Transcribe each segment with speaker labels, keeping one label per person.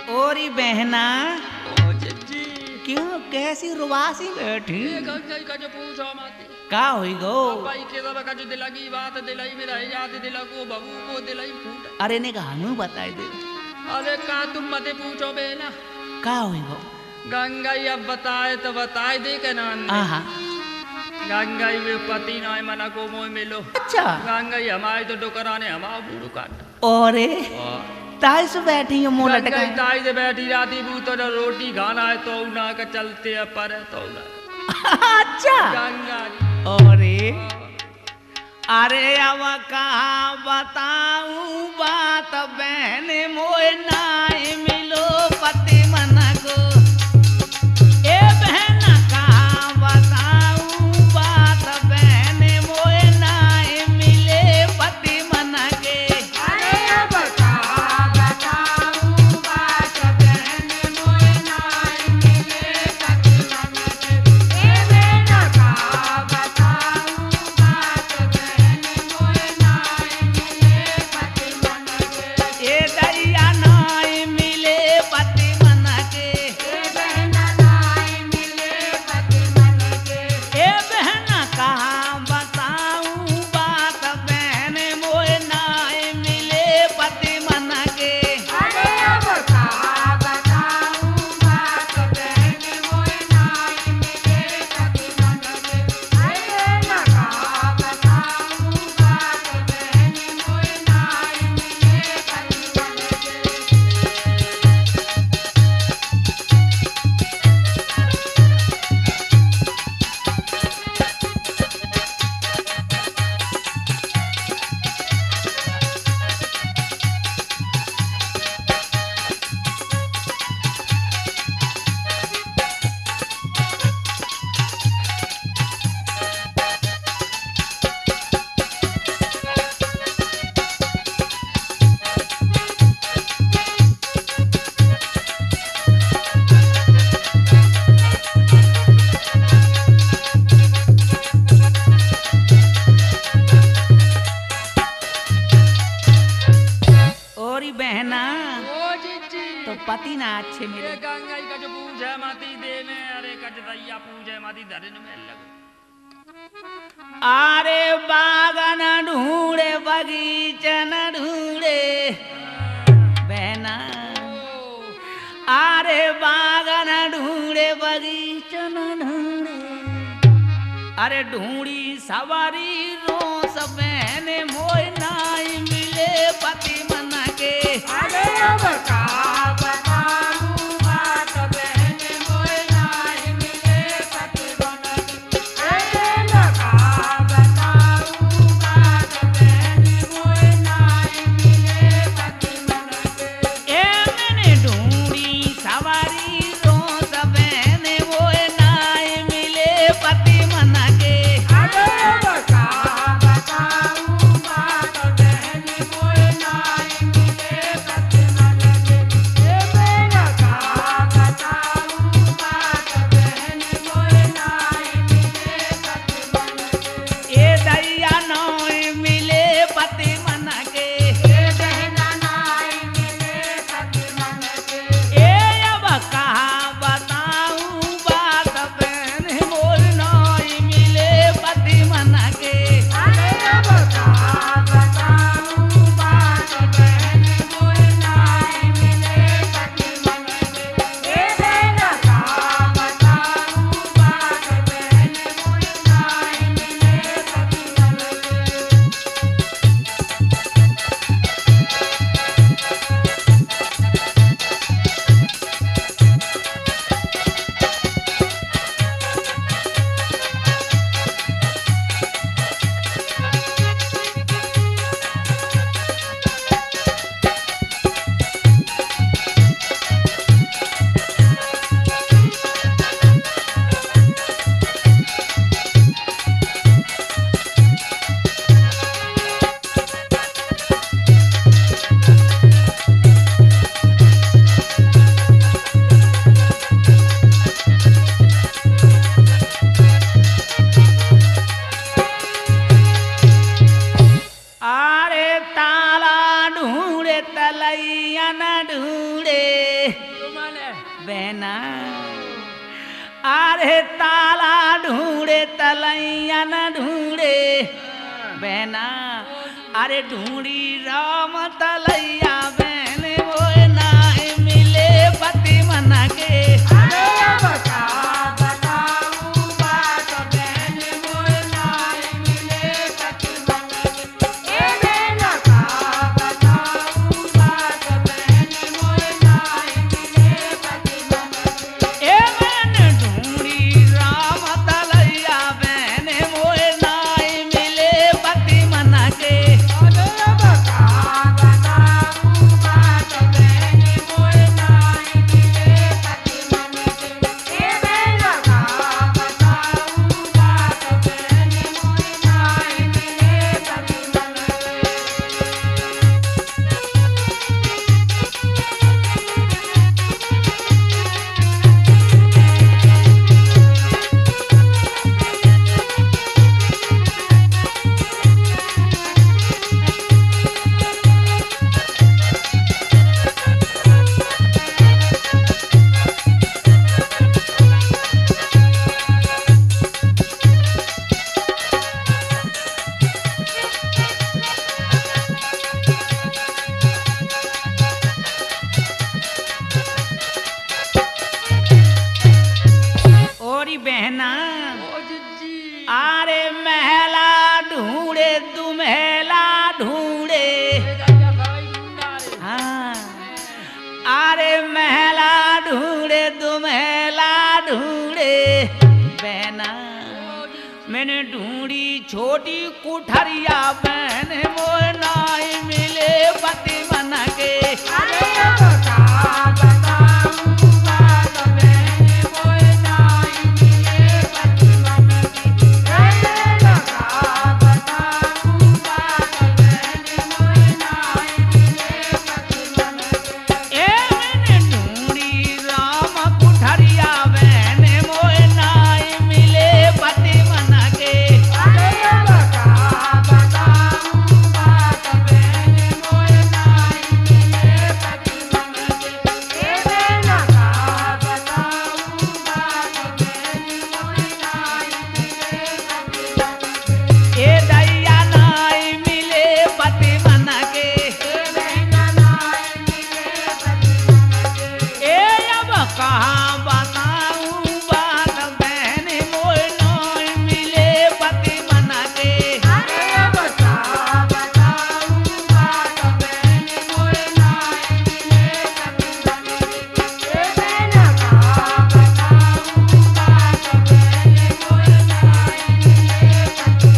Speaker 1: ओरी बहना
Speaker 2: ओ जी
Speaker 1: क्यों कैसी रुबासी बैठी
Speaker 2: गंगा का जो पूछो मत
Speaker 1: का होई गो
Speaker 2: भाई के सब का जो दिलगी बात दिलाई मेरा याद दिला को बबू को दिलाई फूट
Speaker 1: अरे ने कहा हमें बताई दे
Speaker 2: अरे का तुम मत पूछो बेना
Speaker 1: का होई गो
Speaker 2: गंगा अब बताए तो बताए दे के ना
Speaker 1: आहा
Speaker 2: गंगा वे पति ना मना को मोह मिलो
Speaker 1: अच्छा
Speaker 2: गंगा हमारे तो डोकरा ने हमारा बूढ़ू काट
Speaker 1: ओरे ताई से बैठी हो मुंह लटका
Speaker 2: ताई से बैठी जाती बू तो रोटी खाना है तो ना का चलते है पर है तो ना
Speaker 1: अच्छा
Speaker 2: गंगा
Speaker 1: ओरे अरे अब कहा बताऊं बात बहन मोए नाय मिलो पति मना को ए बहन कहा बताऊं बात बहन मोए नाय मिले पति मना के
Speaker 2: अरे अब कहा बताऊं बात बहन मोए नाय मिले पति मना के ए बहन कहा बताऊं बात बहन मोए नाय मिले पति मना के
Speaker 1: ए दैया नाय मिले पति मना के
Speaker 2: ए बहन नाय मिले पति मना के
Speaker 1: ए बहन कहाँ बताऊं बात बहन मोए नाय मिले पति मना के
Speaker 2: अरे अब कहा बताऊं बात बहन मोए नाय मिले पति मना के अरे न कहा बताऊं बात बहन मोए नाय मिले पति मना के
Speaker 1: ओरी बहना
Speaker 2: ओ जीजी
Speaker 1: तो पति ना अच्छे
Speaker 2: ये
Speaker 1: मिले
Speaker 2: गंगा का जो पूजा माती दे में अरे कच दैया पूजा माती धरन में लग
Speaker 1: अरे बागन ढूंढे बगीचन ढूंढे बहना अरे बागन ढूंढे बगीचन ढूंढे अरे ढूंढी सवारी रोस बहन मोए नाय मिले पति मना के
Speaker 2: अरे अब कहा बताऊं बात बहन मोए नाय मिले पति मना के अरे न कहा बताऊं बात बहन मोए नाय मिले पति मना के
Speaker 1: ए मैंने ढूंढी सवारी रोस बहन मोए नाय मिले पति मना के
Speaker 2: अरे अब कहा बताऊं बात बहन मोए नाय मिले पति मना के ए मैंने कहा बताऊं बात बहन मोए नाय मिले पति मना के
Speaker 1: ए दैया नाय मिले पति मना के
Speaker 2: ए बहना नाय मिले पति मना के
Speaker 1: ए अब कहा बताऊं बात बहन मोर नाय मिले पति मना के
Speaker 2: अरे अब कहा बताऊं बात बहन मोए नाय मिले पति मना के ए बहना कहा बताऊं बात बहन मोए नाय मिले पति मना के
Speaker 1: अरे ताला ढूंढे तलैया न ढूंढे बहना अरे ताला ढूंढे तलैया न ढूंढे बहना अरे ढूंढी राम तलैया बहन वो ना मिले पति मना के
Speaker 2: अरे अब का बताऊं बात बहन मोए नाई मिले पति मन के ए बहना का बताऊं बात बहन मोए नाई मिले पति मन के
Speaker 1: ए बहन ढूंढी राम तलैया बहन वो ना मिले पति मना के
Speaker 2: अरे अब का बताऊं बात बहन मोए नाई मिले पति मन के ए बहना का बताऊं बात बहन मोए नाई मिले पति मन के
Speaker 1: और बहना
Speaker 2: ओ जिज्जी
Speaker 1: आरे महला ढूंढे दुमहला ढूंढे हाँ आरे महला ढूंढे दुमहला ढूंढे बहना मैंने ढूंढी छोटी कुठरिया बहन वो नाई मिले पति बना के
Speaker 2: अरे अब का बताऊं बात बहन मोए नाई मिले पति मन की अरे का बताऊं बात बहन मोए नाई मिले पति मन के
Speaker 1: ए मैंने ढूंढी राम कुठरिया बहन वो नाई मिले पति बना के
Speaker 2: अरे अब का बताऊं बात बहन मोए नाई मिले पति मन के ए बहना का बताऊं बात बहन मोए नाई मिले पति मन के
Speaker 1: ए दैया नाई मिले पति बना के
Speaker 2: ए बहना नाई मिले पति मन के
Speaker 1: ए अब कहाँ बताऊं बात बहन मोर नाई मिले पति बना के
Speaker 2: अरे अब का बताऊं बात बहन मोए नाई मिले पति मन के ए बहना का बताऊं बात बहन मोए नाई मिले पति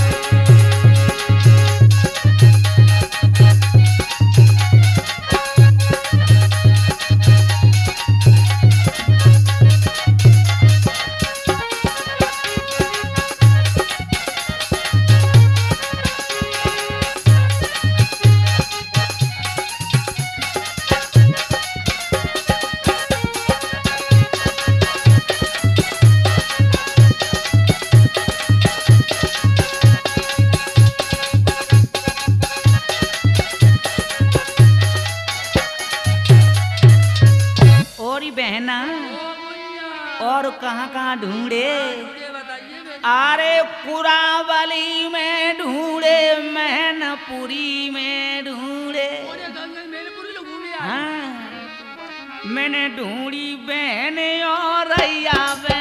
Speaker 1: और ही बहना और कहाँ कहाँ ढूंढे आरे कुरावली में ढूंढे मैनपुरी में ढूंढे हाँ मैंने ढूंढी बहन और रैया